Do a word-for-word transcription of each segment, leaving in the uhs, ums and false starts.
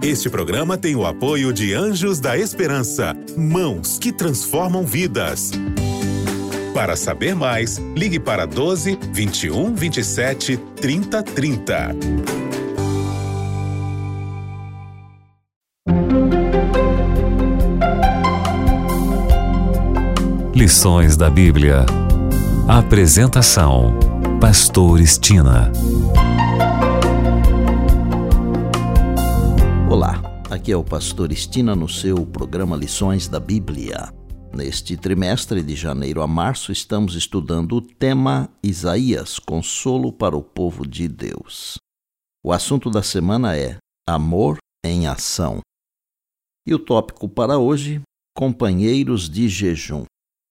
Este programa tem o apoio de Anjos da Esperança, mãos que transformam vidas. Para saber mais, ligue para doze, vinte e um, vinte e sete, trinta, trinta. Lições da Bíblia. Apresentação: Pastor Estina. Olá, aqui é o Pastor Estina no seu programa Lições da Bíblia. Neste trimestre, de janeiro a março, estamos estudando o tema Isaías, consolo para o povo de Deus. O assunto da semana é Amor em Ação. E o tópico para hoje, Companheiros de Jejum.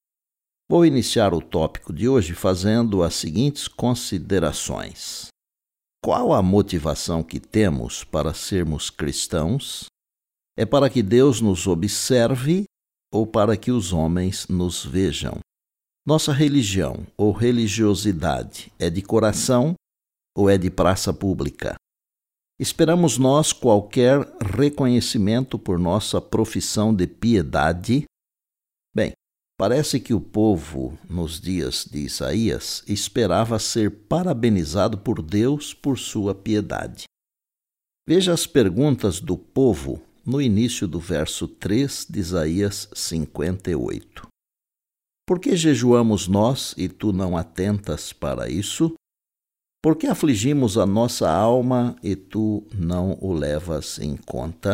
Vou iniciar o tópico de hoje fazendo as seguintes considerações. Qual a motivação que temos para sermos cristãos? É para que Deus nos observe ou para que os homens nos vejam? Nossa religião ou religiosidade é de coração ou é de praça pública? Esperamos nós qualquer reconhecimento por nossa profissão de piedade? Bem, parece que o povo, nos dias de Isaías, esperava ser parabenizado por Deus por sua piedade. Veja as perguntas do povo no início do verso três de Isaías cinquenta e oito. Por que jejuamos nós e tu não atentas para isso? Por que afligimos a nossa alma e tu não o levas em conta?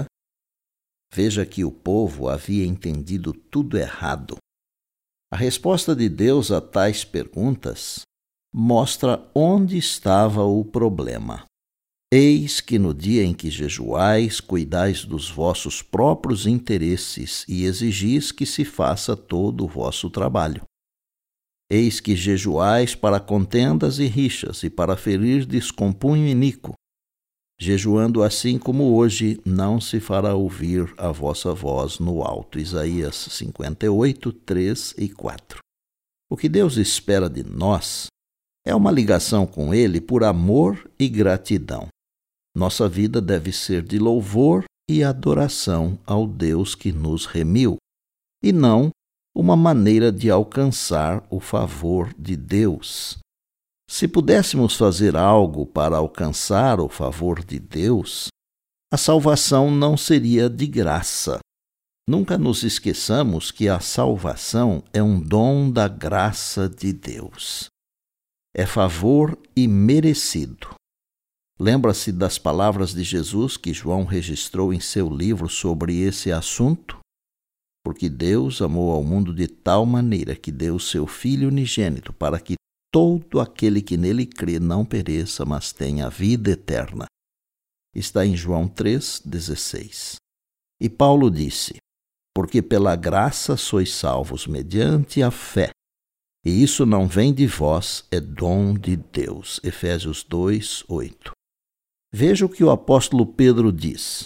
Veja que o povo havia entendido tudo errado. A resposta de Deus a tais perguntas mostra onde estava o problema. Eis que no dia em que jejuais, cuidais dos vossos próprios interesses e exigis que se faça todo o vosso trabalho. Eis que jejuais para contendas e rixas e para ferir descompunho iníquo. Jejuando assim como hoje, não se fará ouvir a vossa voz no alto. Isaías cinquenta e oito, três e quatro. O que Deus espera de nós é uma ligação com Ele por amor e gratidão. Nossa vida deve ser de louvor e adoração ao Deus que nos remiu, e não uma maneira de alcançar o favor de Deus. Se pudéssemos fazer algo para alcançar o favor de Deus, a salvação não seria de graça. Nunca nos esqueçamos que a salvação é um dom da graça de Deus. É favor imerecido. Lembra-se das palavras de Jesus que João registrou em seu livro sobre esse assunto? Porque Deus amou ao mundo de tal maneira que deu o seu Filho unigênito para que todo aquele que nele crê não pereça, mas tenha a vida eterna. Está em João três, dezesseis. E Paulo disse, porque pela graça sois salvos mediante a fé, e isso não vem de vós, é dom de Deus. Efésios dois, oito. Veja o que o apóstolo Pedro diz.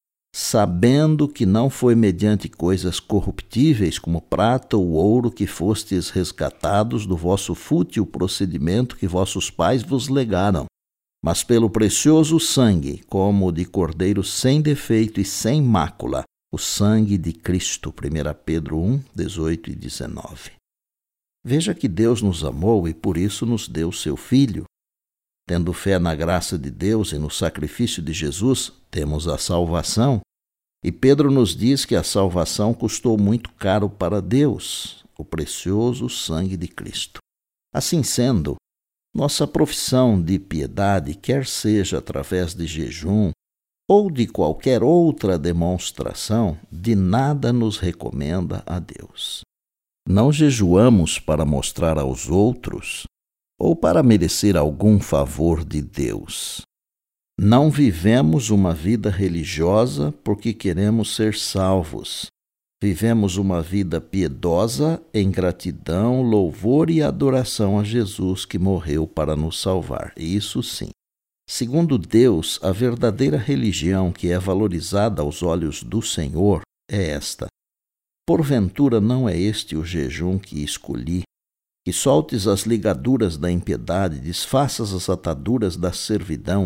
Sabendo que não foi mediante coisas corruptíveis como prata ou ouro que fostes resgatados do vosso fútil procedimento que vossos pais vos legaram, mas pelo precioso sangue, como o de cordeiro sem defeito e sem mácula, o sangue de Cristo. primeira Pedro um, dezoito e dezenove. Veja que Deus nos amou e por isso nos deu seu Filho. Tendo fé na graça de Deus e no sacrifício de Jesus, temos a salvação. E Pedro nos diz que a salvação custou muito caro para Deus, o precioso sangue de Cristo. Assim sendo, nossa profissão de piedade, quer seja através de jejum ou de qualquer outra demonstração, de nada nos recomenda a Deus. Não jejuamos para mostrar aos outros ou para merecer algum favor de Deus. Não vivemos uma vida religiosa porque queremos ser salvos. Vivemos uma vida piedosa em gratidão, louvor e adoração a Jesus que morreu para nos salvar. Isso sim. Segundo Deus, a verdadeira religião que é valorizada aos olhos do Senhor é esta. Porventura não é este o jejum que escolhi, que soltes as ligaduras da impiedade, desfaças as ataduras da servidão,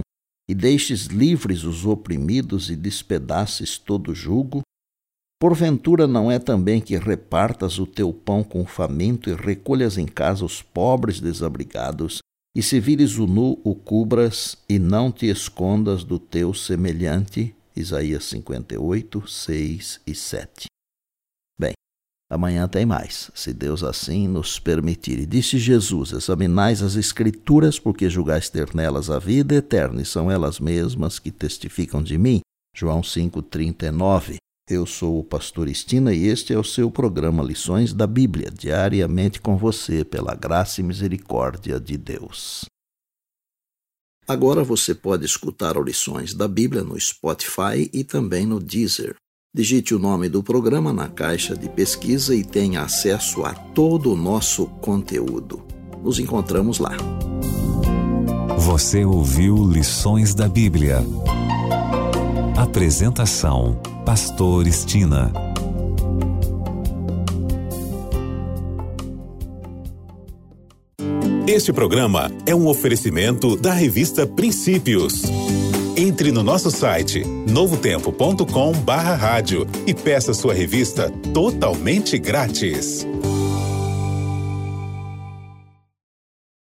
e deixes livres os oprimidos e despedaces todo jugo? Porventura não é também que repartas o teu pão com o faminto e recolhas em casa os pobres desabrigados, e se vires o nu, o cubras, e não te escondas do teu semelhante? Isaías cinquenta e oito, seis e sete. Bem, amanhã tem mais, se Deus assim nos permitir. E disse Jesus: examinais as Escrituras, porque julgais ter nelas a vida eterna, e são elas mesmas que testificam de mim. João cinco, trinta e nove. Eu sou o pastor Estina e este é o seu programa Lições da Bíblia, diariamente com você, pela graça e misericórdia de Deus. Agora você pode escutar Lições da Bíblia no Spotify e também no Deezer. Digite o nome do programa na caixa de pesquisa e tenha acesso a todo o nosso conteúdo. Nos encontramos lá. Você ouviu Lições da Bíblia. Apresentação: Pastor Estina. Este programa é um oferecimento da revista Princípios. Entre no nosso site novo tempo ponto com barra rádio e peça sua revista totalmente grátis.